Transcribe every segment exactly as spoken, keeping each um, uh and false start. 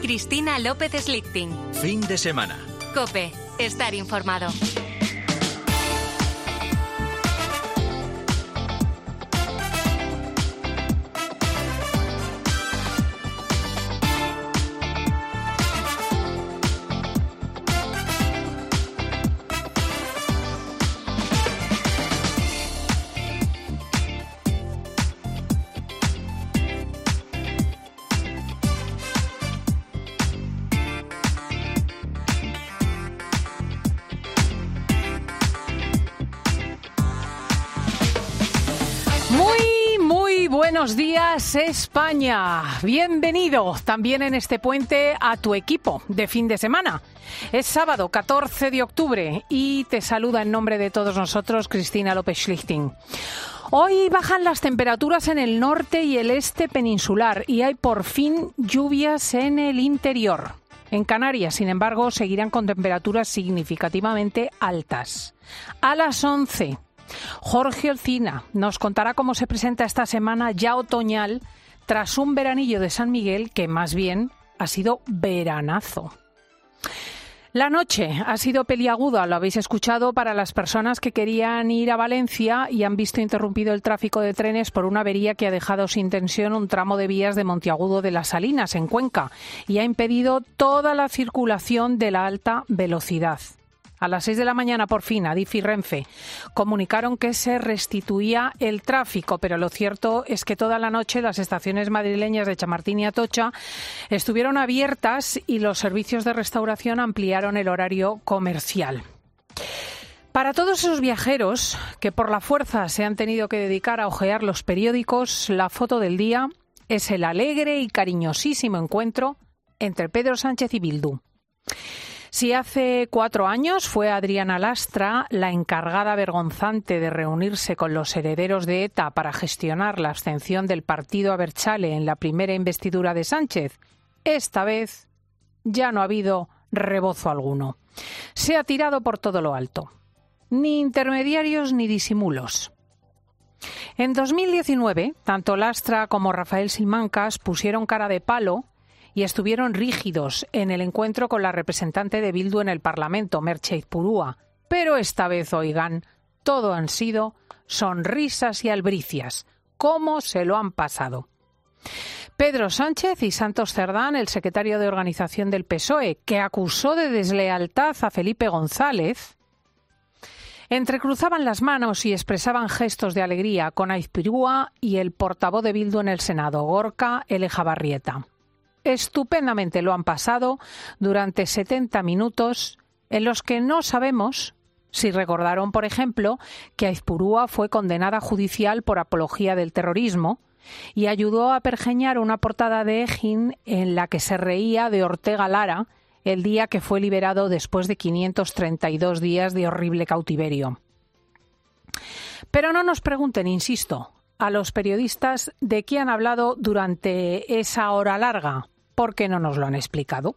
Cristina López Slichting. Fin de semana. COPE. Estar informado. Buenos días, España. Bienvenido también en este puente a tu equipo de fin de semana. Es sábado catorce de octubre y te saluda en nombre de todos nosotros Cristina López Slichting. Hoy bajan las temperaturas en el norte y el este peninsular y hay por fin lluvias en el interior. En Canarias, sin embargo, seguirán con temperaturas significativamente altas. A las once... Jorge Olcina nos contará cómo se presenta esta semana ya otoñal tras un veranillo de San Miguel que más bien ha sido veranazo. La noche ha sido peliaguda, lo habéis escuchado, para las personas que querían ir a Valencia y han visto interrumpido el tráfico de trenes por una avería que ha dejado sin tensión un tramo de vías de Monteagudo de las Salinas, en Cuenca, y ha impedido toda la circulación de la alta velocidad. A las seis de la mañana, por fin, Adif y Renfe comunicaron que se restituía el tráfico, pero lo cierto es que toda la noche las estaciones madrileñas de Chamartín y Atocha estuvieron abiertas y los servicios de restauración ampliaron el horario comercial. Para todos esos viajeros que por la fuerza se han tenido que dedicar a hojear los periódicos, la foto del día es el alegre y cariñosísimo encuentro entre Pedro Sánchez y Bildu. Si hace cuatro años fue Adriana Lastra la encargada vergonzante de reunirse con los herederos de ETA para gestionar la abstención del partido Abertzale en la primera investidura de Sánchez, esta vez ya no ha habido rebozo alguno. Se ha tirado por todo lo alto. Ni intermediarios ni disimulos. En dos mil diecinueve, tanto Lastra como Rafael Simancas pusieron cara de palo y estuvieron rígidos en el encuentro con la representante de Bildu en el Parlamento, Merche Izpurúa. Pero esta vez, oigan, todo han sido sonrisas y albricias. ¿Cómo se lo han pasado? Pedro Sánchez y Santos Cerdán, el secretario de organización del P S O E, que acusó de deslealtad a Felipe González, entrecruzaban las manos y expresaban gestos de alegría con Izpurúa y el portavoz de Bildu en el Senado, Gorka Elejabarrieta. Estupendamente lo han pasado durante setenta minutos en los que no sabemos si recordaron, por ejemplo, que Izpurúa fue condenada judicial por apología del terrorismo y ayudó a pergeñar una portada de Egin en la que se reía de Ortega Lara el día que fue liberado después de quinientos treinta y dos días de horrible cautiverio. Pero no nos pregunten, insisto, a los periodistas de qué han hablado durante esa hora larga, porque no nos lo han explicado.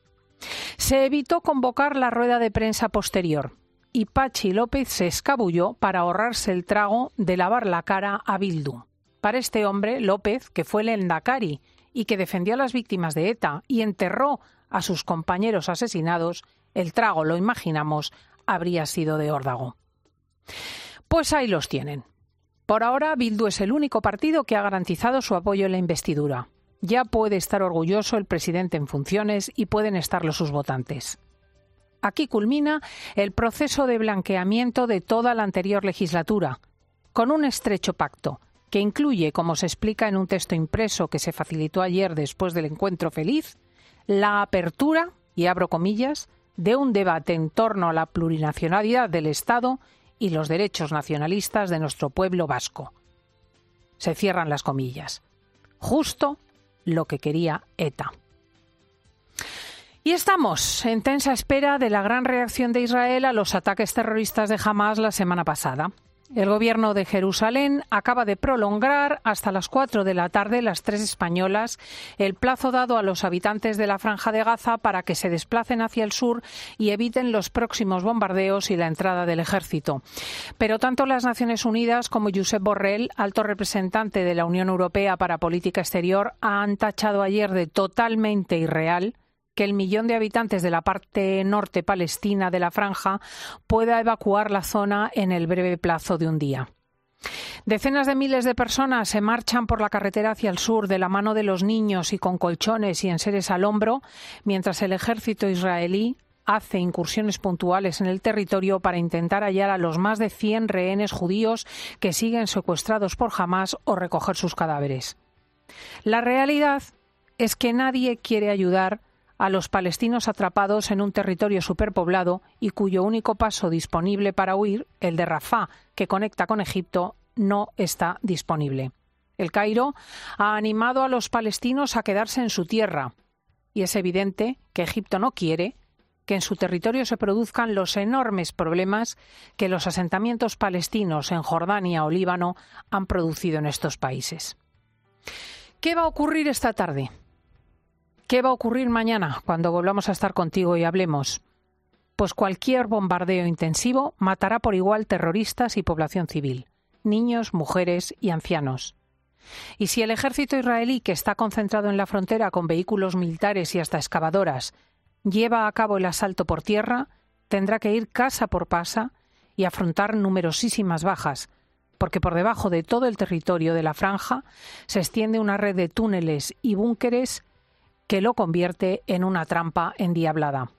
Se evitó convocar la rueda de prensa posterior y Pachi López se escabulló para ahorrarse el trago de lavar la cara a Bildu. Para este hombre, López, que fue el Endacari y que defendió a las víctimas de ETA y enterró a sus compañeros asesinados, el trago, lo imaginamos, habría sido de órdago. Pues ahí los tienen. Por ahora, Bildu es el único partido que ha garantizado su apoyo en la investidura. Ya puede estar orgulloso el presidente en funciones y pueden estarlo sus votantes. Aquí culmina el proceso de blanqueamiento de toda la anterior legislatura, con un estrecho pacto que incluye, como se explica en un texto impreso que se facilitó ayer después del encuentro feliz, la apertura, y abro comillas, de un debate en torno a la plurinacionalidad del Estado y los derechos nacionalistas de nuestro pueblo vasco. Se cierran las comillas. Justo lo que quería ETA. Y estamos en tensa espera de la gran reacción de Israel a los ataques terroristas de Hamás la semana pasada. El gobierno de Jerusalén acaba de prolongar hasta las cuatro de la tarde, las tres españolas, el plazo dado a los habitantes de la Franja de Gaza para que se desplacen hacia el sur y eviten los próximos bombardeos y la entrada del ejército. Pero tanto las Naciones Unidas como Josep Borrell, alto representante de la Unión Europea para Política Exterior, han tachado ayer de totalmente irreal que el millón de habitantes de la parte norte palestina de la franja pueda evacuar la zona en el breve plazo de un día. Decenas de miles de personas se marchan por la carretera hacia el sur de la mano de los niños y con colchones y enseres al hombro, mientras el ejército israelí hace incursiones puntuales en el territorio para intentar hallar a los más de cien rehenes judíos que siguen secuestrados por Hamás o recoger sus cadáveres. La realidad es que nadie quiere ayudar a los palestinos atrapados en un territorio superpoblado y cuyo único paso disponible para huir, el de Rafah, que conecta con Egipto, no está disponible. El Cairo ha animado a los palestinos a quedarse en su tierra y es evidente que Egipto no quiere que en su territorio se produzcan los enormes problemas que los asentamientos palestinos en Jordania o Líbano han producido en estos países. ¿Qué va a ocurrir esta tarde? ¿Qué va a ocurrir mañana cuando volvamos a estar contigo y hablemos? Pues cualquier bombardeo intensivo matará por igual terroristas y población civil, niños, mujeres y ancianos. Y si el ejército israelí, que está concentrado en la frontera con vehículos militares y hasta excavadoras, lleva a cabo el asalto por tierra, tendrá que ir casa por casa y afrontar numerosísimas bajas, porque por debajo de todo el territorio de la franja se extiende una red de túneles y búnkeres que lo convierte en una trampa endiablada.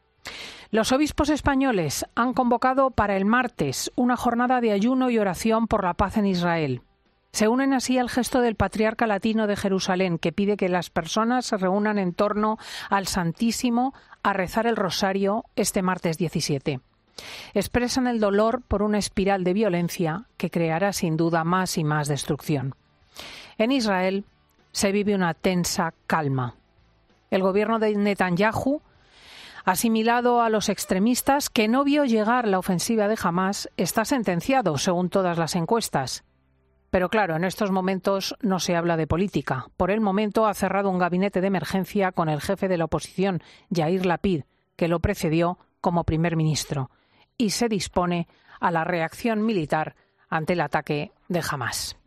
Los obispos españoles han convocado para el martes una jornada de ayuno y oración por la paz en Israel. Se unen así al gesto del patriarca latino de Jerusalén, que pide que las personas se reúnan en torno al Santísimo a rezar el rosario este martes diecisiete. Expresan el dolor por una espiral de violencia que creará sin duda más y más destrucción. En Israel se vive una tensa calma. El gobierno de Netanyahu, asimilado a los extremistas, que no vio llegar la ofensiva de Hamás, está sentenciado, según todas las encuestas. Pero claro, en estos momentos no se habla de política. Por el momento ha cerrado un gabinete de emergencia con el jefe de la oposición, Yair Lapid, que lo precedió como primer ministro, y se dispone a la reacción militar ante el ataque de Hamás.